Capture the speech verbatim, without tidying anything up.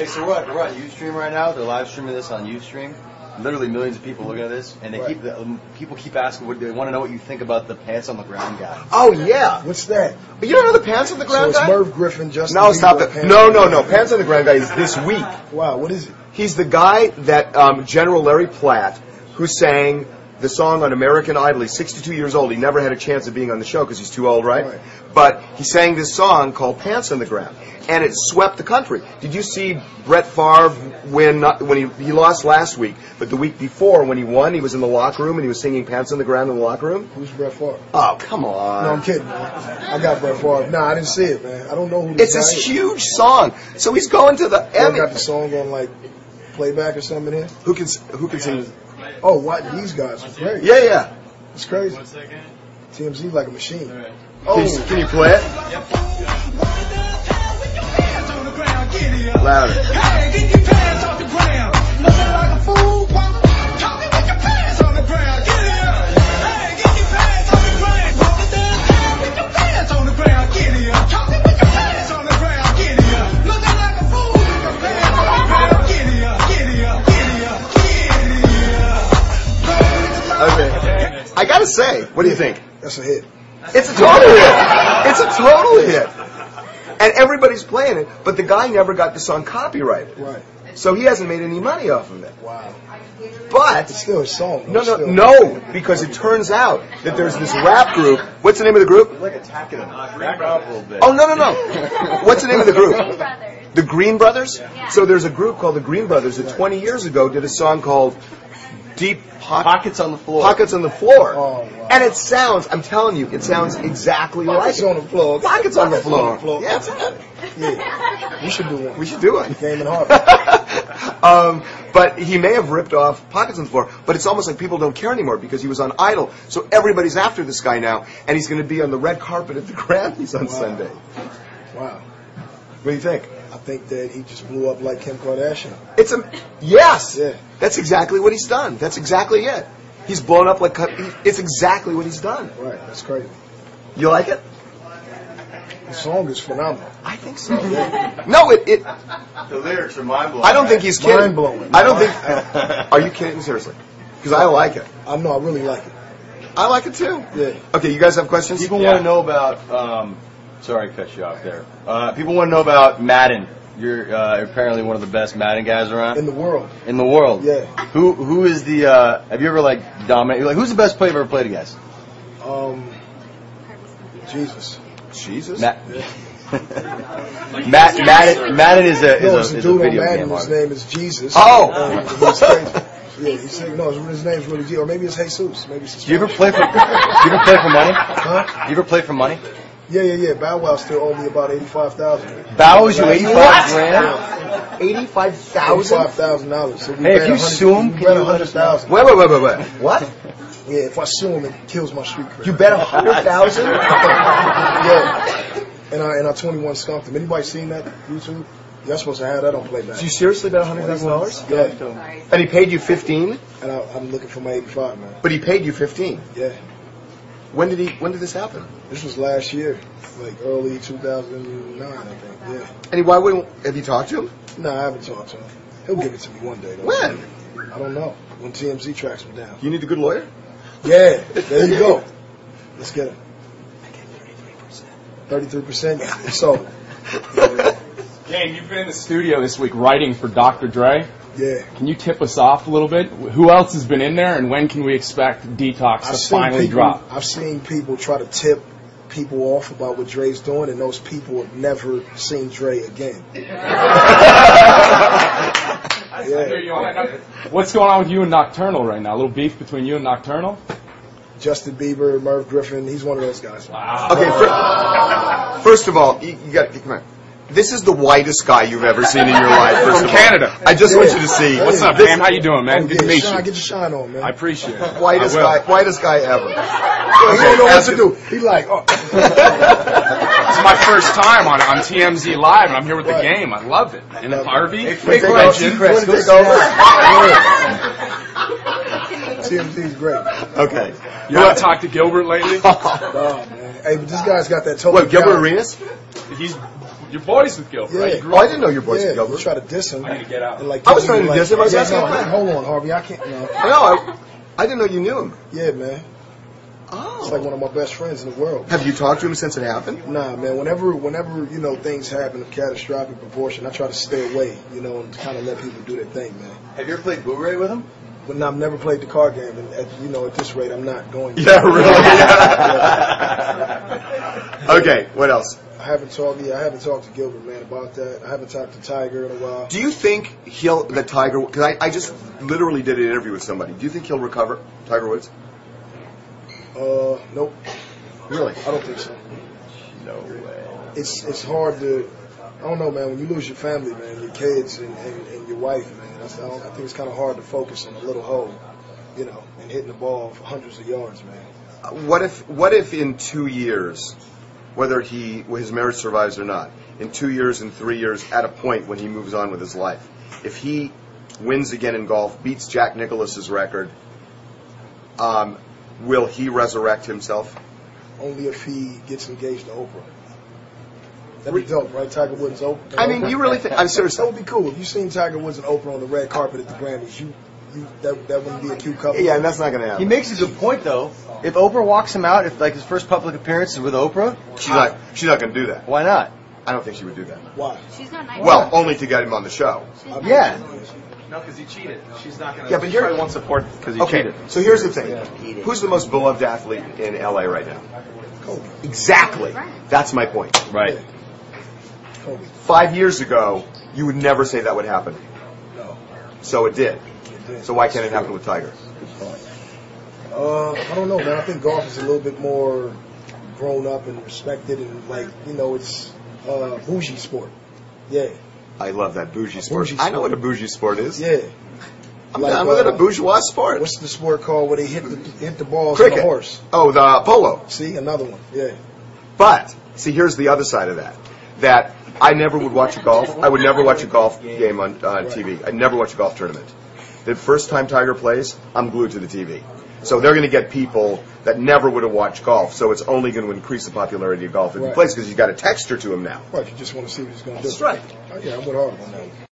Hey, so what? We're on Ustream right now. They're live streaming this on Ustream. Literally millions of people looking at this, and they right. keep the, um, people keep asking, what, they want to know what you think about the pants on the ground guy. Oh yeah, what's that? But you don't know the pants on the ground so guy? So it's Merv Griffin, Justin No, Bieber, stop it. No, no, no. Pants on the ground guy is this week. Wow, what is it? He's the guy that um, General Larry Platt, who sang the song on American Idol. He's sixty-two years old. He never had a chance of being on the show because he's too old, right? right? But he sang this song called "Pants on the Ground," and it swept the country. Did you see Brett Favre win? When he he lost last week, but the week before when he won, he was in the locker room and he was singing "Pants on the Ground" in the locker room. Who's Brett Favre? Oh, come on! No, I'm kidding, man. I got Brett Favre. No, I didn't see it, man. I don't know who this It's guy this is. huge song. So he's going to the. Emmy. Got the song on like playback or something here. Who can who can sing? Oh, what? These guys are great. Yeah, yeah. It's crazy. One second. T M Z like a machine. Right. Oh, can you, can you play it? Yep. Louder. Hey, get your pants off the ground. Looking like a fool. Talking with your pants on the ground. Get it up. Hey, get your pants on the ground. Walking downtown with your pants on the ground. Get it up. Talking with your pants on the ground. Get it up. Looking like a fool with your pants on the ground. Get it up. Get it up. Get it up. Get it up. Okay. I gotta say, what do you think? That's a hit. It's a total hit. It's a total hit. And everybody's playing it, but the guy never got the song copyrighted. Right. So he hasn't made any money off of it. Wow. But it's still a song. No, no, no, because it turns out that there's this rap group. What's the name of the group? Like attacking them. Back up a little bit. Oh, no, no, no. What's the name of the group? Green Brothers. The Green Brothers? Yeah. So there's a group called the Green Brothers that twenty years ago did a song called Deep po- Pockets on the Floor. Pockets on the Floor. Oh, wow. And it sounds, I'm telling you, it sounds exactly Pockets like on the floor. Pockets on the floor. On the floor. Yeah, it's a, yeah. We should do one. We should do it. Game and Harvard. um, but he may have ripped off Pockets on the Floor, but it's almost like people don't care anymore because he was on Idol. So everybody's after this guy now, and he's going to be on the red carpet at the Grammys on wow. Sunday. Wow. What do you think? I think that he just blew up like Kim Kardashian. It's a yes. Yeah. That's exactly what he's done. That's exactly it. He's blown up like it's exactly what he's done. Right. That's crazy. You like it? The song is phenomenal. I think so. Yeah. No, it, it. The lyrics are mind blowing. I don't think he's kidding. Mind blowing. I don't think. Are you kidding? Seriously? Because I like it. I know. I really like it. I like it too. Yeah. Okay, you guys have questions? People yeah. want to know about. Um, sorry, I cut you off there. Uh, people want to know about Madden. You're uh, apparently one of the best Madden guys around in the world. In the world, yeah. Who who is the? Uh, have you ever like dominated? Like, who's the best player you've ever played against? Um, Jesus. Jesus. Ma- yeah. Matt, Madden, Madden is a is no, a, it's a is dude a video on Madden. game. His name is Jesus. Oh. And he's crazy. Yeah, he said no. His name's really Jesus, or maybe it's Jesus. Maybe it's. Do you ever play for? Do you ever play for money? Huh? Do you ever play for money? Yeah, yeah, yeah. Bow Wow still owed me about eighty-five thousand. Bow owes you eighty-five grand. Eighty-five thousand. Eighty-five thousand dollars. So hey, if you sue him, can you a hundred thousand? Wait, wait, wait, wait, wait. What? Yeah, if I sue him, it kills my street cred. You bet a hundred thousand? Yeah. And I and I twenty-one skunked him. Anybody seen that YouTube? You're supposed to have that on playback. Did you seriously bet a hundred thousand dollars? Yeah. And he paid you fifteen? And I, I'm looking for my eighty-five, man. But he paid you fifteen. Yeah. When did he? When did this happen? This was last year, like early two thousand nine, I think. Yeah. And he, why wouldn't? Have you talked to him? No, I haven't talked to him. He'll give it to me one day. Though. When? I don't know. When T M Z tracks me down. You need a good lawyer. Yeah. There you go. Let's get him. Thirty-three percent. So. Yeah. Gang, you've been in the studio this week writing for Doctor Dre. Yeah. Can you tip us off a little bit? Who else has been in there, and when can we expect Detox I've to finally people, drop? I've seen people try to tip people off about what Dre's doing, and those people have never seen Dre again. Yeah. What's going on with you and Nocturnal right now? A little beef between you and Nocturnal? Justin Bieber, Merv Griffin, he's one of those guys. Wow. Okay, for, first of all, you, you got to come on. This is the whitest guy you've ever seen in your life. First From of all. Canada. I just yeah. want you to see. What's up, this, man? How you doing, man? Oh, Good yeah, to meet shine, you. Get your shine on, man. I appreciate it. Whitest I will. guy, whitest guy ever. He don't know what to do. He like, oh. This is my first time on on T M Z Live, and I'm here with the game. I love it. And then Harvey, Hey, big take legend. over. Chris, take over. T M Z's great. Okay. You haven't talked to Gilbert lately? Oh, man. Hey, but this guy's got that total. What, Gilbert Arenas? He's You're boys with Gilbert, right? Yeah. You grew Oh, I up didn't know your boys yeah, with Gilbert. you try to diss him. I need to get out. And like, I was tell trying me, to diss him. I was yeah, asking no, a question. hold on, Harvey. I can't. No. I know. I, I didn't know you knew him. Yeah, man. Oh. It's like one of my best friends in the world. Have you talked to him since it happened? Nah, man. Whenever, whenever you know things happen of catastrophic proportion, I try to stay away, you know, and kind of let people do their thing, man. Have you ever played Boo Ray with him? But I've never played the card game, and at, you know, at this rate, I'm not going to. Yeah, really. Okay, what else? I haven't talked. Yeah, I haven't talked to Gilbert, man, about that. I haven't talked to Tiger in a while. Do you think he'll that Tiger? Because I, I just literally did an interview with somebody. Do you think he'll recover, Tiger Woods? Uh, nope. Really? I don't think so. No way. It's it's hard to. I don't know, man. When you lose your family, man, your kids and, and, and your wife, man, that's, I, don't, I think it's kind of hard to focus on a little hole, you know, and hitting the ball for hundreds of yards, man. Uh, what if what if in two years, whether he his marriage survives or not, in two years and three years, at a point when he moves on with his life, if he wins again in golf, beats Jack Nicklaus's record, um, will he resurrect himself? Only if he gets engaged to Oprah. That'd be dope, right? Tiger Woods Oprah. I mean, you really think? I'm serious. That would be cool. If you seen Tiger Woods and Oprah on the red carpet at the Grammys, you, you that that wouldn't be a cute couple. Yeah, and that's not going to He happen. makes a good point, though. If Oprah walks him out, if like his first public appearance is with Oprah, She's not. She's not going to do that. why not? I don't think she would do that. Why? She's not nice. Well, only to get him on the show. Yeah. No, because he cheated. She's not going to. Yeah, but here- probably won't support because he Okay, cheated. so here's the thing. Who's the most beloved athlete in L A right now? Kobe. Exactly. That's my point. Right. Kobe. Five years ago, you would never say that would happen. No. So it did. It did. So why can't it happen with Tiger? Uh, I don't know, man. I think golf is a little bit more grown up and respected, and like you know, it's uh, bougie sport. Yeah, I love that bougie sport. Bougie I know sport. what a bougie sport is. yeah. I'm, Like, I'm with uh, it, a bourgeois sport. What's the sport called where they hit the hit the balls on Cricket. the horse? Oh, the polo. See, another one. Yeah. But, see, here's the other side of that. That I never would watch a golf. I would never watch a golf game on, on T V. I'd never watch a golf tournament. The first time Tiger plays, I'm glued to the T V. So they're going to get people that never would have watched golf. So it's only going to increase the popularity of golf if he Right. plays because you've got a texture to him now. Right. You just want to see what he's going to do. That's right. Oh, yeah, I'm with Harvey on that one.